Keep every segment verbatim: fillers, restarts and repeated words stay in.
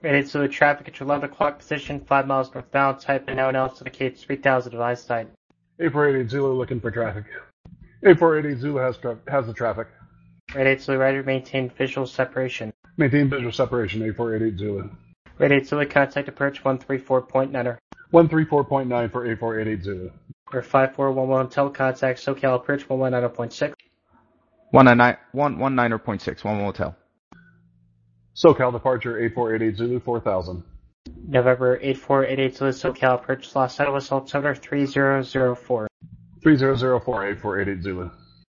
Rated Zulu traffic at your eleven o'clock position, five miles northbound, type in now and else indicates three thousand device site. eight four eight eight Zulu looking for traffic. eight four eight eight Zulu has, tra- has the traffic. Rated Zulu Rider, maintain visual separation. Maintain visual separation, eight four eight eight Zulu. Rated Zulu, contact approach one three four point nine. one three four point nine for eight four eight eight Zulu. Or five four one one hotel, contact SoCal approach one one nine point six. one nineteen point six, one hotel. SoCal departure eight four eight eight Zulu, four thousand. November eight four eight eight Zulu, SoCal approach Los Angeles altimeter three zero zero four. three zero zero four, eight four eight eight Zulu.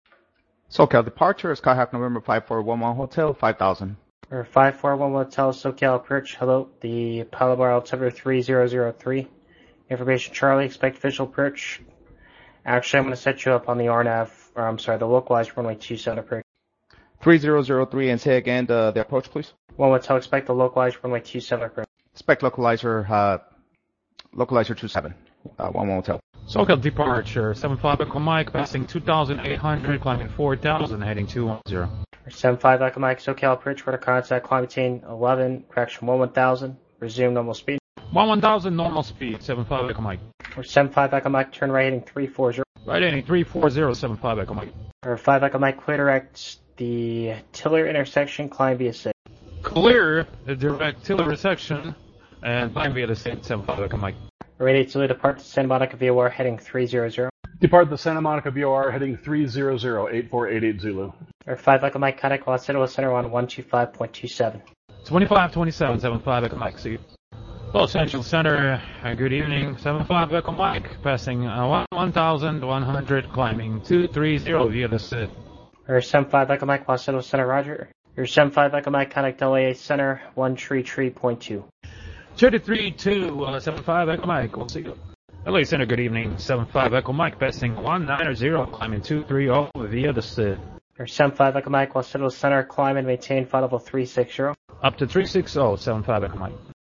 SoCal departure, Skyhawk November five four one one hotel, five thousand. Or five four one one hotel, SoCal approach, hello, the Palomar altimeter three zero zero three. Information Charlie, expect official approach. Actually, I'm going to set you up on the R N A V, or I'm sorry, the localized runway two seven approach. three zero zero three, and say again the, the approach, please. One hotel, expect the localized runway two seven approach. Expect localizer, uh, localizer two seven, uh, one hotel. SoCal departure, seven five Echo Mike, passing two thousand eight hundred, climbing four thousand, heading two one zero. Or seven five Echo Mike, SoCal approach, rudder contact, climb maintain eleven, correction one one thousand, resume normal speed. one one thousand, normal speed, seven five Echo Mike. Or seven five Echo Mike, turn right heading three four zero. Right heading three four zero, seven five Echo Mike. Or five Echo Mike, clear direct the Tiller intersection, climb via six. Clear the direct Tiller intersection, and climb via the same seven five Echo Mike. Ready to depart to Santa Monica V O R heading three zero zero. Depart the Santa Monica V O R heading three zero zero, eight four eight eight Zulu. Or five Echo Mike, contact Los Angeles Center on one two five point two seven. twenty-five twenty-seven, seven five Echo Mike, see you. Los Angeles Center, uh, good evening, seven five Echo Mike, passing uh, one thousand one hundred, climbing two three zero via the S I D. Or seven five Echo Mike, Los Angeles Center, roger. Or seven five Echo Mike, contact L A Center, one three three point two. thirty-three two, uh, seven five Echo Mike, we'll see you. L A Center, good evening, seven five Echo Mike, passing one nine zero, climbing two three zero via the S I D. Or seven five Echo Mike, Los Angeles Center, climb and maintain flight level three six zero. Up to three six zero, seven five Echo Mike.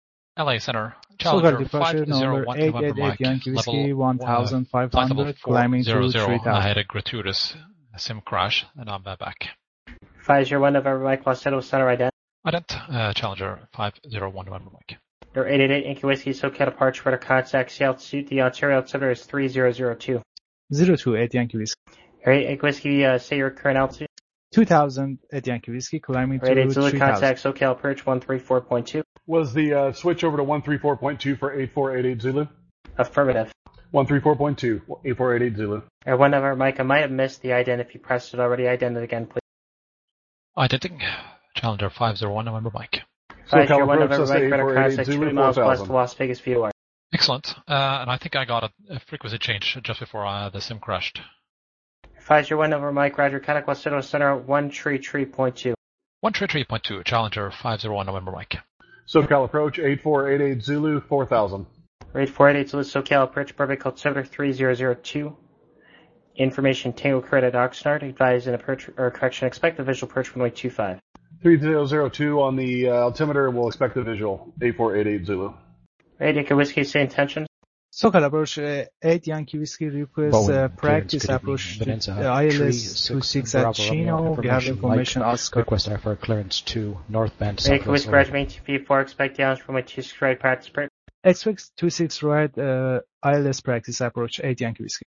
L A Center, Challenger five zero one eight eight eight Yankee Whiskey one thousand five hundred, climbing to three thousand. I had a gratuitous sim crash, and I'm back. five zero one November Mike, Los Angeles Center, ident. Ident, uh, Challenger five zero one November Mike. Or eight eight eight Yankee Whiskey, SoCal departure, rudder contact, sea altitude, the Ontario altimeter is three zero zero two. zero two eight Yankee Whiskey. Or eight Yankee Whiskey, uh, say your current altitude. two thousand at Yankee Whiskey, climbing to Rated Zulu three contact, thousand. SoCal approach one three four point two. Was the uh, switch over to one three four point two for eight four eight eight Zulu? Affirmative. one three four point two, eight four eight eight Zulu. Or one November Mike, I might have missed the ident if you pressed it already. Ident it again, please. Identing, Challenger five zero one November Mike. five zero one November Mike, rudder contact, two miles west of Las Vegas V O R. Excellent. Uh, and I think I got a, a frequency change just before uh, the sim crashed. five zero one November Mike, roger, contact Los Angeles Center, one three three point two. one three three point two, Challenger five zero one November Mike. SoCal approach eight four eight eight Zulu, four thousand. eight four eight eight Zulu, SoCal approach, Burbank altimeter three zero zero two. Information Tango Credit Oxnard, advise an approach, or correction, expect the visual approach runway two five. three zero zero two on the uh, altimeter, we'll expect the visual, eight four eight eight Zulu. Right, Yankee Whiskey, say intentions. SoCal approach uh, eight Yankee Whiskey request uh, practice approach uh, I L S two six at Chino. We have information Oscar. Request for clearance to northbound. Yankee Whiskey, graduate V four, expect down from a two six right practice break. Expect two six right uh, I L S practice approach eight Yankee Whiskey.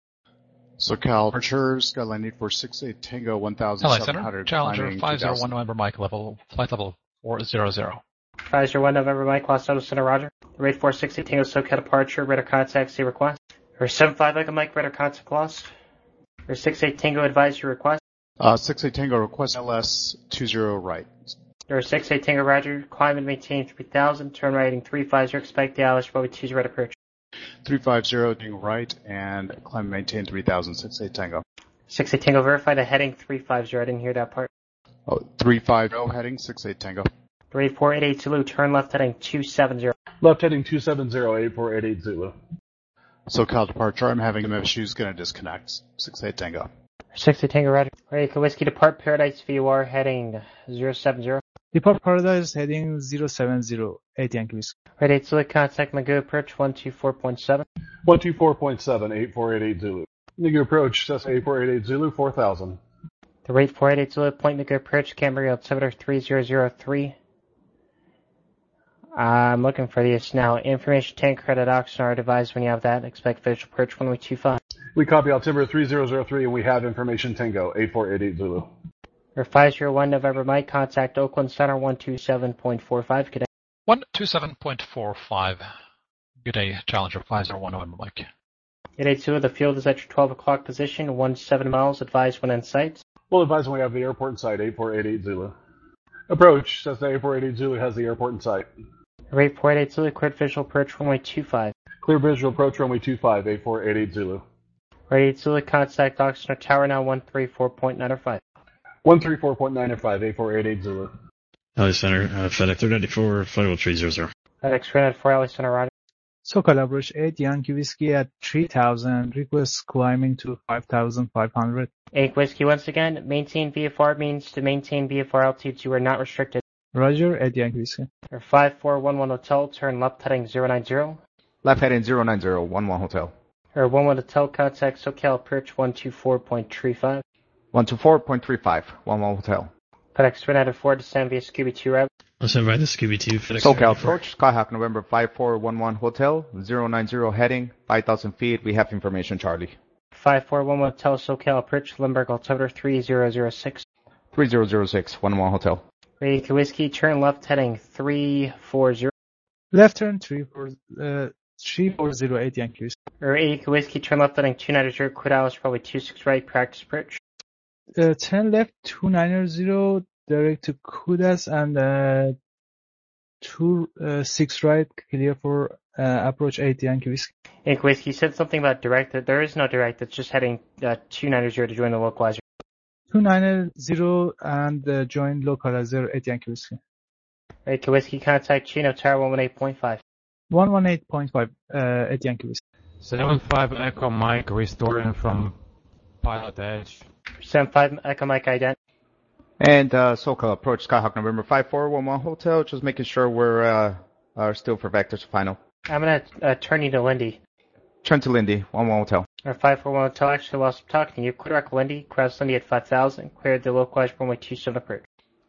SoCal departure, Skyline eight four six eight Tango one thousand seven hundred. Challenger five zero one November Mike, level, flight level four zero zero. five zero one November Mike, Los Angeles Center, roger. Rate four sixty Tango SoCal departure, radar contact, see request. Or seven five Echo Mike, radar contact lost. Or six eight Tango advise your request. Uh, six eight Tango request L S two zero right. Or six eight Tango roger, climb and maintain three thousand, turn right heading three five zero, expect Dallas, probably two zero approach. three five zero doing right and climb and maintain three thousand, six eight Tango. six eight Tango verified a heading three five zero, I didn't hear that part. Oh, three five zero heading six eight Tango. eight four eight eight Zulu, turn left heading two seven zero. Left heading two seven zero, eight four eight eight Zulu. SoCal departure, I'm having some issues, gonna disconnect. six eight Tango. six eight Tango roger. Right, Whiskey depart Paradise V O R heading zero seven zero. Depart Paradise heading zero seven zero, eight Yankee Whiskey. Right, eight Zulu, contact Magoo approach one two four point seven. one two four point seven, eight four eight eight Zulu. Magoo approach, Cessna eight four eight eight Zulu, four thousand. The rate four eight eight Zulu, point Magoo approach, Cambria altimeter three zero zero three. I'm looking for these now. Information tank credit auction are advised when you have that. Expect official perch one two five. We copy Altimeter three zero zero three, and we have information Tango, eight four eight eight Zulu. Or five zero one November Mike, contact Oakland Center one two seven point four five. Good day. one two seven point four five. Good day, Challenger five zero one November Mike. Good day, two. The field is at your twelve o'clock position, one seven miles. Advised when in sight. We'll advise when we have the airport in sight, eight four eight eight Zulu. Approach, Cessna eight four eight eight Zulu has the airport in sight. eight four eight eight Zulu, cleared visual approach runway two five. Clear visual approach runway two five, eight four eight eight Zulu. eight Zulu, contact Oxnard Tower now one three four point nine five. one three four point nine five, eight four eight eight Zulu. Alley Center, uh, FedEx three ninety-four, flight level three hundred. FedEx three ninety-four, Alley Center, Roger. SoCal approach eight Yankee Whiskey at three thousand, request climbing to five thousand five hundred. eight Whiskey once again, maintain V F R means to maintain V F R altitudes you are not restricted. Roger, eight Yankee Whiskey. Or five four one one Hotel, turn left heading zero nine zero. Left heading zero nine zero one one Hotel. Or one one Hotel, contact SoCal approach one two four point three five. one two four point three five, one one Hotel. FedEx three ninety-four, descend via Scooby two route. I'll send by the Scooby two, FedEx SoCal approach, Skyhawk November five four one one Hotel, zero nine zero heading, five thousand feet. We have information, Charlie. five four one one Hotel, SoCal approach, Limburg altimeter three zero zero six. three zero zero six, one one Hotel. Yankee Whiskey, turn left heading three four zero. Left turn three four, uh, three four zero eight Yankee Whiskey. Or Yankee Whiskey, turn left heading two ninety, quit hours, probably two six right, practice approach. Uh, ten left, two ninety, direct to Kudas, and uh, two six right, clear for uh, approach eight Yankee Whiskey. Yankee Whiskey said something about direct. There is no direct. It's just heading uh, two ninety to join the localizer. two ninety and uh, join localizer eight Yankee Whiskey. Yankee Whiskey, contact Chino Tower one one eight point five. one one eight point five, uh, eight Yankee Whiskey. seven five Echo Mike, restoring from Pilot Edge. seven five Echo Mike ident. And uh, SoCal approach, Skyhawk November five four one one Hotel, just making sure we're uh, are still for Vectors final. I'm going to uh, turn you to Lindy. Turn to Lindy, one one Hotel. Or five four one Hotel, actually, whilst I'm talking to you, clear Echo Lindy, cross Lindy at five thousand, cleared the localizer runway two seven approach.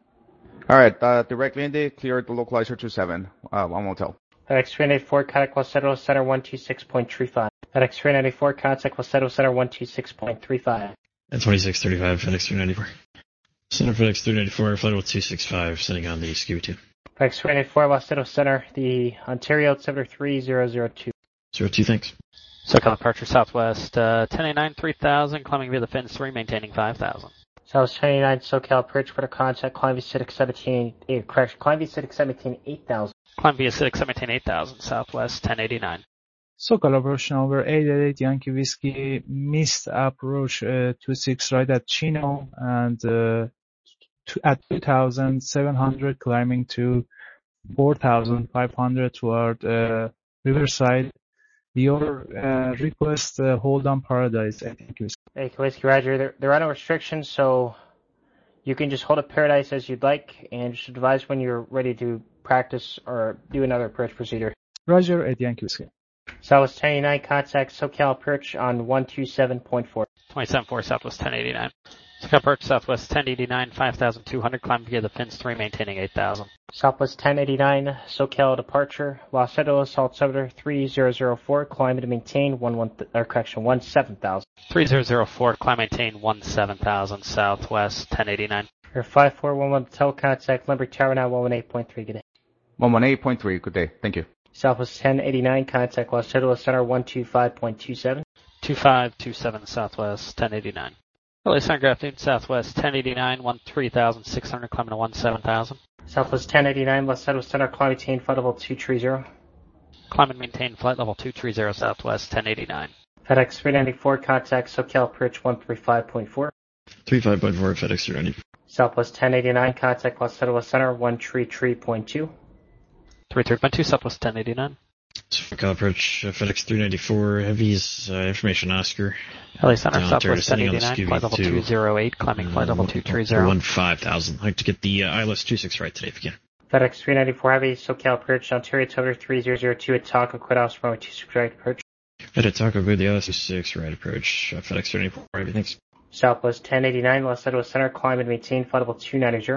All right, uh, direct Lindy, cleared the localizer two seven, uh, one Hotel. FedEx three ninety-four, contact Wassetto Center one two six point three five. FedEx three ninety-four, contact Wassetto Center one two six point three five. At twenty-six thirty-five, FedEx three ninety-four. Center FedEx three ninety-four, flight level two six five, sending on the Scooby two. FedEx three ninety-four, Wassetto Center, the Ontario altimeter three zero zero two. zero two, thanks. SoCal departure Southwest, uh, ten eighty-nine, three thousand, climbing via the fins three, maintaining five thousand. Southwest ten eighty-nine, SoCal approach, for the contact, climb via Citic seventeen, eh, correction, climb via Citic seventeen, eight thousand. Climb via Citic seventeen, eight thousand, Southwest ten eighty-nine. SoCal approach number eight eight eight Yankee Whiskey, missed approach uh, two six right at Chino, and uh, to, at two thousand seven hundred, climbing to four thousand five hundred toward uh, Riverside. Your uh, request, uh, hold on Paradise, I think. Hey, Whiskey Roger, there, there are no restrictions, so you can just hold up Paradise as you'd like, and just advise when you're ready to practice or do another approach procedure. Roger, at Yankee Whiskey. Southwest ten eighty-nine, contact SoCal approach on one two seven point four. twenty-seven four, Southwest ten eighty-nine. SoCal approach Southwest ten eighty-nine, five thousand two hundred, climb via the fins three, maintaining eight thousand. Southwest ten eighty-nine, SoCal departure, Los Angeles altimeter three zero zero four, climb to maintain one one, th- or correction, one seven thousand. three zero zero four, climb maintain one seven thousand, Southwest ten eighty-nine. Or five four one one, tel contact Limburg Tower now one one eight point three, good day. one one eight point three, good day, thank you. Southwest ten eighty-nine, contact Los Angeles Center one two five point two seven. two five two seven, Southwest ten eighty-nine. L A Center, good afternoon, Southwest ten eighty-nine, one three thousand six hundred, climbing to one seven thousand. Southwest ten eighty-nine, Los Angeles Center, climb maintain flight level two three zero. Climb and maintain flight level two three zero, Southwest ten eighty-nine. FedEx three ninety-four, contact SoCal approach one three five point four. three five point four, FedEx three ninety. Southwest ten eighty-nine, contact Los Angeles Center one three three point two. three three point two, Southwest ten eighty-nine. SoCal approach, uh, FedEx three ninety-four, heavies, uh, information Oscar. L A Center, Down Southwest ten eighty-nine, flight level two zero eight, climbing flight level two three zero. one five thousand. I'd like to get the uh, I L S two six right today if you can. FedEx three ninety-four Heavy, SoCal approach, Ontario Tower three zero zero two at Taco, quit house runway two six right approach. At Taco, good, the I L S two six right approach, uh, FedEx three ninety-four Heavy, thanks. Southwest ten eighty-nine, Los Angeles Center, climb and maintain flight level two ninety.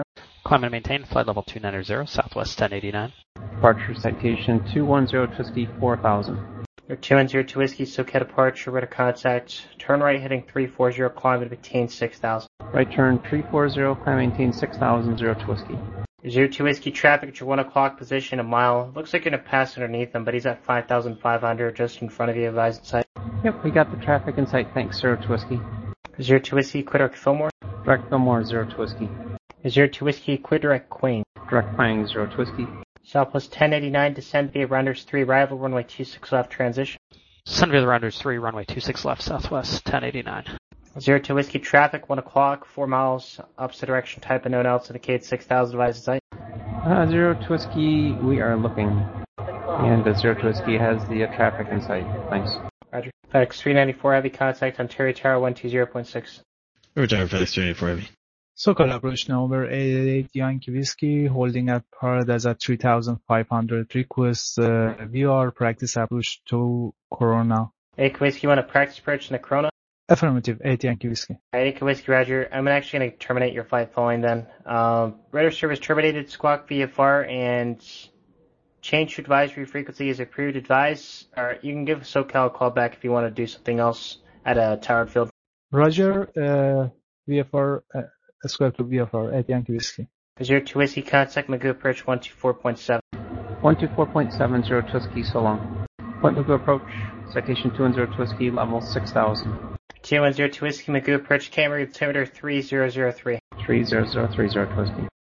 Climb and maintain, flight level two ninety, Southwest ten eighty-nine. Departure citation two one zero Whiskey four thousand. Your two one zero two Whiskey, SoCal departure, radar contact. Turn right heading three four zero, climb and maintain six thousand. Right turn three four zero, climb and maintain six thousand, zero two Whiskey. zero two Whiskey, traffic at your one o'clock position, a mile. Looks like you're going to pass underneath him, but he's at five thousand five hundred, just in front of you, advised in sight. Yep, we got the traffic in sight, thanks, zero two Whiskey. zero two Whiskey, quit direct Fillmore. Direct Fillmore, zero two Whiskey. zero two Whiskey, quit direct Queen. Direct Pine, zero two Whiskey. Southwest ten eighty-nine, descend via Rounders three, arrival, runway two six left, transition. Descend via the Rounders three, runway two six left, Southwest ten eighty-nine. zero two Whiskey, traffic, one o'clock, four miles, opposite direction, type unknown, else indicates six thousand, advised in sight. Uh, zero two Whiskey, we are looking. And uh, zero two Whiskey has the uh, traffic in sight, thanks. Roger. FedEx three ninety-four Heavy, contact Ontario Tower one two zero point six. Over Tower, FedEx three ninety-four Heavy. SoCal approach number eight eight eight Yankee Whiskey, holding at Paradise at three thousand five hundred. Request uh, V R practice approach to Corona. eight Whiskey, you want to practice approach in the Corona? Affirmative, eight Yankee Whiskey. eight Whiskey, Roger. I'm actually going to terminate your flight following then. Um, radar service terminated, squawk V F R, and change to advisory frequency is approved. Advise, or you can give SoCal a call back if you want to do something else at a towered field. Roger, uh, V F R, uh, square to V F R, eight Yankee Whiskey. zero two Whiskey, contact Magoo approach one two four point seven. one two four point seven, zero two Whiskey, so long. Point Magoo approach, citation two one zero two Whiskey, level six thousand. two one zero two Whiskey, Magoo approach, camera altimeter three zero zero three. three zero zero three, zero two Whiskey.